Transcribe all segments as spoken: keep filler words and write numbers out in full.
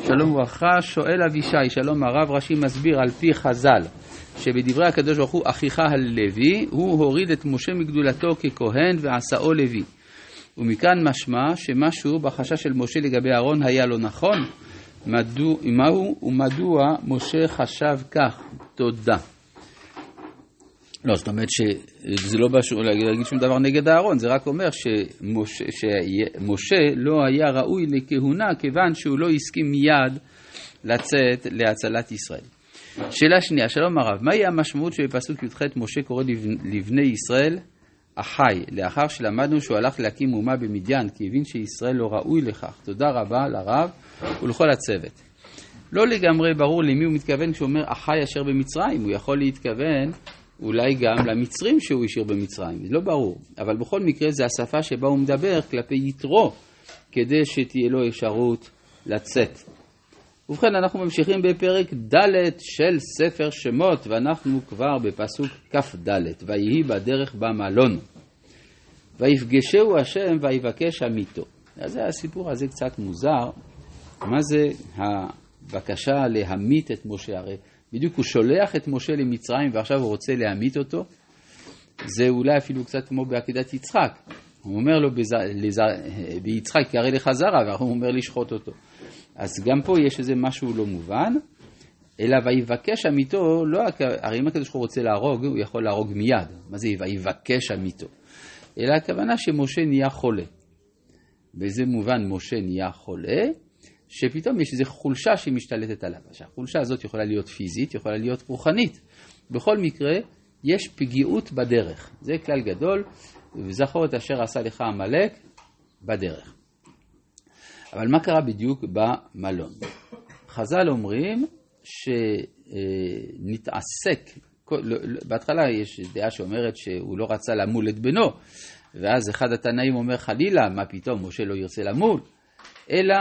שלום וברכה. שואל אבישי, שלום הרב, רש"י מסביר על פי חז"ל שבדברי הקדוש ברוך הוא אחיך הלוי, הוא הוריד את משה מגדולתו ככהן ועשאו לוי. ומכאן משמע שמשהו בחשש של משה לגבי אהרון היה לא נכון. מדוע, מהו ומדוע משה חשב כך? תודה. לא, זאת אומרת שזה לא בא להגיד שום דבר נגד אהרון, זה רק אומר שמשה, שמשה לא היה ראוי לכהונה כיוון שהוא לא הסכים מיד לצאת להצלת ישראל. שאלה שנייה, שלום הרב, מהי המשמעות שבפסוק י"ח משה קורא לבני ישראל אחי, לאחר שלמדנו שהוא הלך להקים אומה במדיין כי הבין שישראל לא ראוי לכך? תודה רבה לרב ולכל הצוות. לא לגמרי ברור למי הוא מתכוון כשהוא אומר אחי אשר במצרים, הוא יכול להתכוון אולי גם למצרים שהוא השאיר במצרים, זה לא ברור, אבל בכל מקרה זה השפה שבה הוא מדבר כלפי יתרו כדי שתהיה לו אפשרות לצאת. ובכן אנחנו ממשיכים בפרק ד' של ספר שמות, ואנחנו כבר בפסוק כף ד', ויהי בדרך במלון ויפגשהו השם ויבקש עמיתו. אז זה הסיפור הזה קצת מוזר. מה זה הבקשה להמית את משה? הרי בדיוק הוא שולח את משה למצרים ועכשיו הוא רוצה להמית אותו. זה אולי אפילו קצת כמו בעקדת יצחק, הוא אומר לו בז... לז... ביצחק קרא לך זרע, והוא אומר לשחוט אותו. אז גם פה יש איזה משהו לא מובן, אלא ויבקש עמיתו, לא, הרי אם הקדוש ברוך הוא רוצה להרוג, הוא יכול להרוג מיד. מה זה ויבקש עמיתו? אלא הכוונה שמשה נהיה חולה. באיזה מובן משה נהיה חולה? שפתאום יש איזו חולשה שמשתלטת עליו. החולשה הזאת יכולה להיות פיזית, יכולה להיות רוחנית. בכל מקרה, יש פגיעות בדרך. זה כלל גדול, וזכור את אשר עשה לך עמלק בדרך. אבל מה קרה בדיוק במלון? חז"ל אומרים שנתעסק, בהתחלה יש דעה שאומרת שהוא לא רצה למול את בנו, ואז אחד התנאים אומר חלילה, מה פתאום משה לא ירצה למול? אלא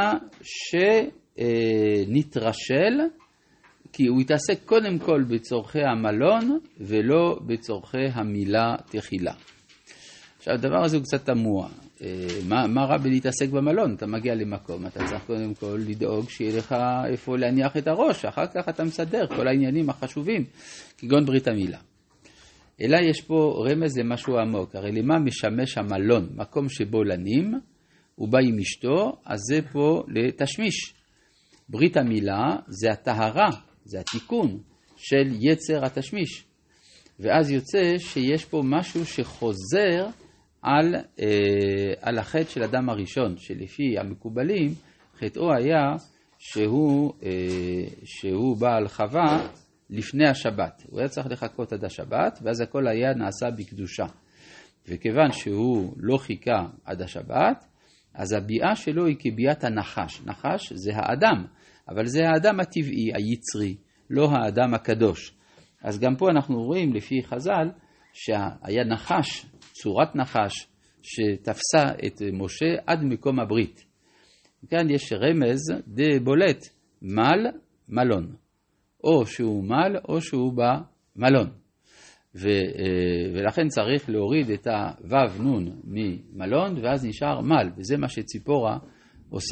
שנתרשל, כי הוא יתעסק קודם כל בצורכי המלון, ולא בצורכי המילה תחילה. עכשיו, הדבר הזה הוא קצת תמוה. מה, מה רע בלהתעסק במלון? אתה מגיע למקום, אתה צריך קודם כל לדאוג שיהיה לך איפה להניח את הראש, אחר כך אתה מסדר כל העניינים החשובים, כגון ברית המילה. אלא יש פה רמז למשהו עמוק, הרי למה משמש המלון? מקום שבו לנים, הוא בא עם אשתו, אז זה פה לתשמיש. ברית המילה זה הטהרה, זה התיקון של יצר התשמיש. ואז יוצא שיש פה משהו שחוזר על, אה, על החטא של אדם הראשון, שלפי המקובלים, חטאו היה שהוא, אה, שהוא בא על חווה לפני השבת. הוא היה צריך לחכות עד השבת, ואז הכל היה נעשה בקדושה. וכיוון שהוא לא חיכה עד השבת, אז הביאה שלו היא כביאת הנחש. נחש זה האדם, אבל זה האדם הטבעי, היצרי, לא האדם הקדוש. אז גם פה אנחנו רואים לפי חז"ל שהיה נחש, צורת נחש, שתפסה את משה עד מקום הברית. כאן יש רמז די בולט, מל, מלון. או שהוא מל או שהוא במלון. ו, ולכן צריך להוריד את הוו נון ממלון, ואז נשאר מל, וזה מה שציפורה עושה.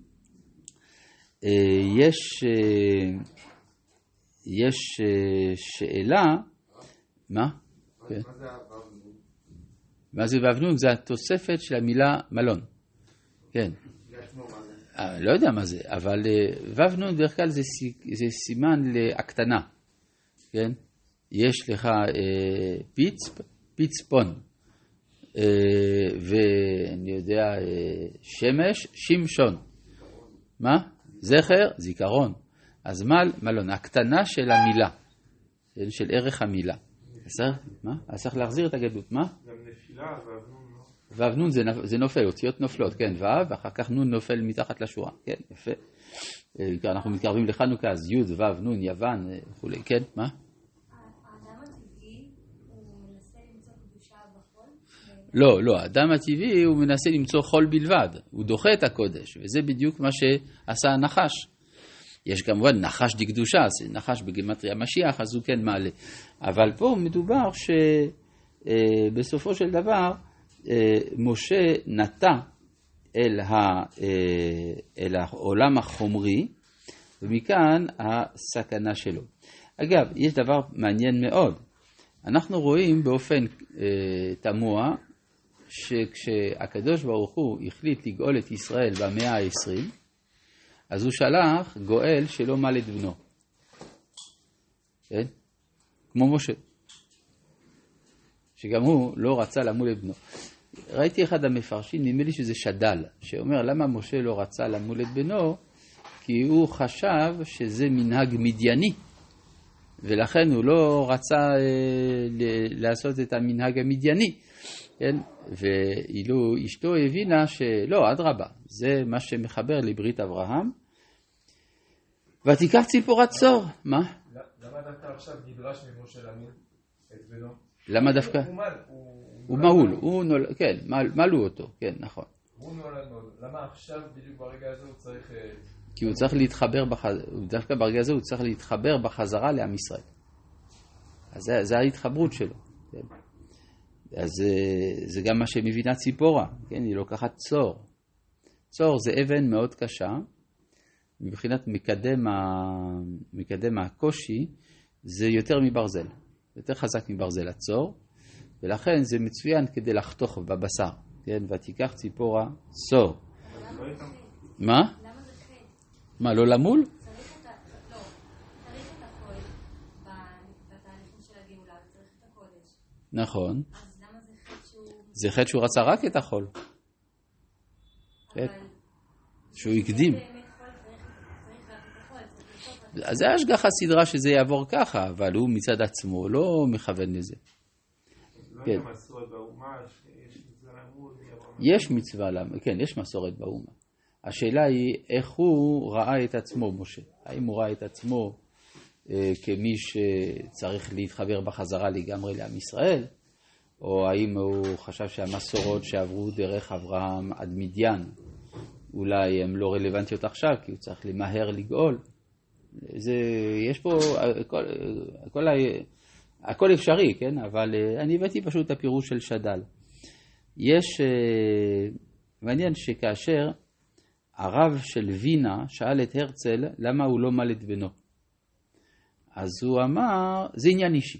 יש, יש שאלה, מה? כן. מה זה וו נון? זה התוספת של המילה מלון. כן. לא יודע מה זה, אבל וו נון דרך כלל זה, זה סימן להקטנה. כן? יש לך אה, פיצפ, פיצפון, אה, ואני יודע, אה, שמש, שמשון. מה? זכר, זיכרון. אז מל, מלון, הקטנה של המילה, של ערך המילה. אז, מה? אז צריך להחזיר את הגדלות, מה? גם נפילה, ואבנון לא. ואבנון זה, זה נופל, אותיות נופלות, כן, ואב, ואחר כך נון נופל מתחת לשורה, כן, יפה. אנחנו מתקרבים לחנוכה, אז י' ואב, נון, יוון, וכולי, כן, מה? לא, לא, האדם הטבעי הוא מנסה למצוא חול בלבד, הוא דוחה את הקודש, וזה בדיוק מה שעשה הנחש. יש כמובן נחש דקדושה, זה נחש בגימטריה משיח, אז הוא כן מעלה. אבל פה מדובר שבסופו של דבר, משה נטע אל, ה, אל העולם החומרי, ומכאן הסכנה שלו. אגב, יש דבר מעניין מאוד. אנחנו רואים באופן אה, תמוה, שכשהקדוש ברוך הוא החליט לגאול את ישראל במאה העשרים, אז הוא שלח גואל שלא מל את בנו. כן? כמו משה. שגם הוא לא רצה למול את בנו. ראיתי אחד המפרשים, נדמה לי שזה שדל, שאומר למה משה לא רצה למול את בנו, כי הוא חשב שזה מנהג מדייני, ולכן הוא לא רצה אה, לעשות את המנהג המדייני. כן? ואילו אשתו הבינה שלא, אדרבה, זה מה שמחבר לברית אברהם. ותיקח ציפורת צור. מה? למה דווקא עכשיו נדרש ממשה למול את בנו? למה דווקא? הוא מהול, הוא נולד, כן, מלו אותו, כן, נכון. הוא נולד נולד, למה עכשיו בדיוק ברגע הזה הוא צריך... כי הוא צריך להתחבר, דווקא ברגע הזה הוא צריך להתחבר בחזרה לעם ישראל. אז זה, זה ההתחברות שלו, כן. אז זה גם מה שמבינה ציפורה, כן, היא לוקחת צור. צור זה אבן מאוד קשה, מבחינת מקדם, ה... מקדם הקושי, זה יותר מברזל, יותר חזק מברזל הצור, ולכן זה מצוין כדי לחתוך בבשר, כן, ותיקח ציפורה צור. מה? למה זה חטא? מה, לא למול? צריך את ה... לא, צריך את הכל בתהליכים של הגאולה, צריך את הקודש. נכון. אז למה זה חטא שהוא... זה חטא שהוא רצה רק את החול. אבל... שהוא הקדים. באמת חול צריך רק את החול, צריך לצורך... אז זה השגחה סדרה שזה יעבור ככה, אבל הוא מצד עצמו לא מכוון לזה. לא כן. היה מסורת באומה שיש מצווה למול. יש מצווה, כן, יש מסורת באומה. השאלה היא איך הוא ראה את עצמו, משה. האם הוא ראה את עצמו אה, כמי שצריך להתחבר בחזרה לגמרי לעם ישראל, או האם הוא חשב שהמסורות שעברו דרך אברהם עד מדיין, אולי הן לא רלוונטיות עכשיו, כי הוא צריך למהר לגאול. זה, יש פה, הכל, הכל, הכל אפשרי, כן? אבל אני הבאתי פשוט את הפירוש של שדל. יש, מעניין שכאשר הרב של וינה שאל את הרצל למה הוא לא מל את בנו. אז הוא אמר, זה עניין אישי.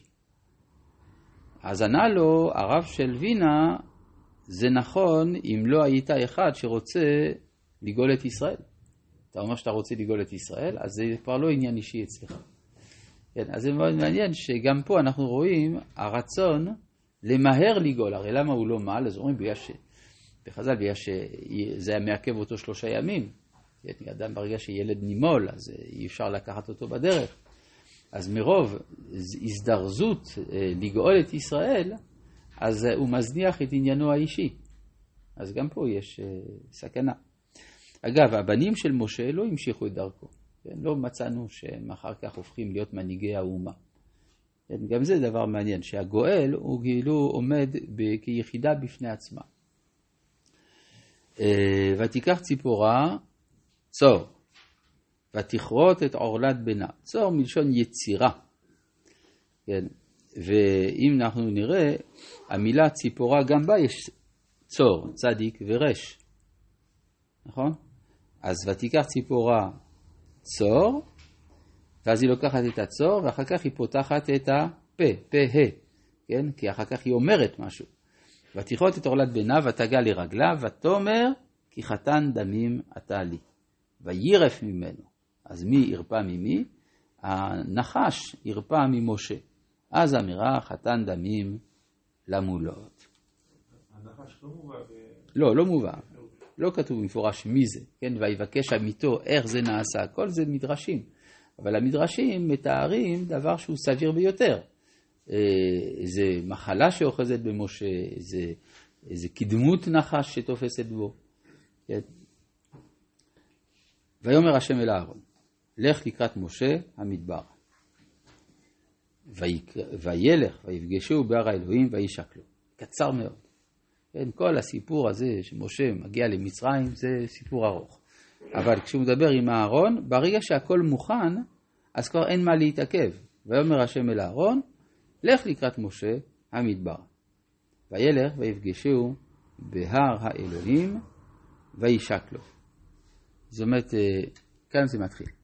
אז ענה לו, הרב של וינה, זה נכון אם לא היית אחד שרוצה לגאול את ישראל. אתה אומר שאתה רוצה לגאול את ישראל, אז זה כבר לא עניין אישי אצלך. כן, אז זה מאוד מעניין שגם פה אנחנו רואים הרצון למהר לגאול. הרי למה הוא לא מעל? אז אומרים בגלל ש... בחז"ל, בגלל שזה היה מעכב אותו שלושה ימים. כן, אדם ברגע שילד נימול, אז אי אפשר לקחת אותו בדרך. אז מרוב הזדרזות לגאול את ישראל, אז הוא מזניח את עניינו האישי. אז גם פה יש סכנה. אגב, הבנים של משה לא המשיכו את דרכו. כן? לא מצאנו שהם אחר כך הופכים להיות מנהיגי האומה. כן? גם זה דבר מעניין, שהגואל הוא כאילו עומד ב- כיחידה בפני עצמה. ותיקח ציפורה צור, ותכרות את עורלת בנה. צור מלשון יצירה. כן? ואם אנחנו נראה, המילה ציפורה גם בה יש צור, צדיק ורש. נכון? אז ותיקח ציפורה צור, ואז היא לוקחת את הצור, ואחר כך היא פותחת את הפה, פה, ה, כן? כי אחר כך היא אומרת משהו. ותכרות את עורלת בנה, ותגע לרגלה, ותאמר, כי חתן דמים אתה לי. וירף ממנו. אז מי ירפא ממי? הנחש ירפא ממשה. אז אמירה, חתן דמים למולות. הנחש לא מובא ב... לא, לא מובא. לא כתוב במפורש מי זה, כן? ויבקש עמיתו, איך זה נעשה, כל זה מדרשים. אבל המדרשים מתארים דבר שהוא סביר ביותר. זה מחלה שאוחזת במשה, זה, זה קדמות נחש שתופסת בו. כן? ויאמר השם אל אהרון, לך לקראת משה המדבר. וילך ויפגשו בהר האלוהים וישקלו. קצר מאוד. כן, כל הסיפור הזה שמשה מגיע למצרים זה סיפור ארוך. אבל כשהוא מדבר עם אהרון, ברגע שהכל מוכן, אז כבר אין מה להתעכב. ויאמר השם אל אהרון, לך לקראת משה המדבר. וילך ויפגשו בהר האלוהים וישקלו. זאת אומרת, כאן זה מתחיל.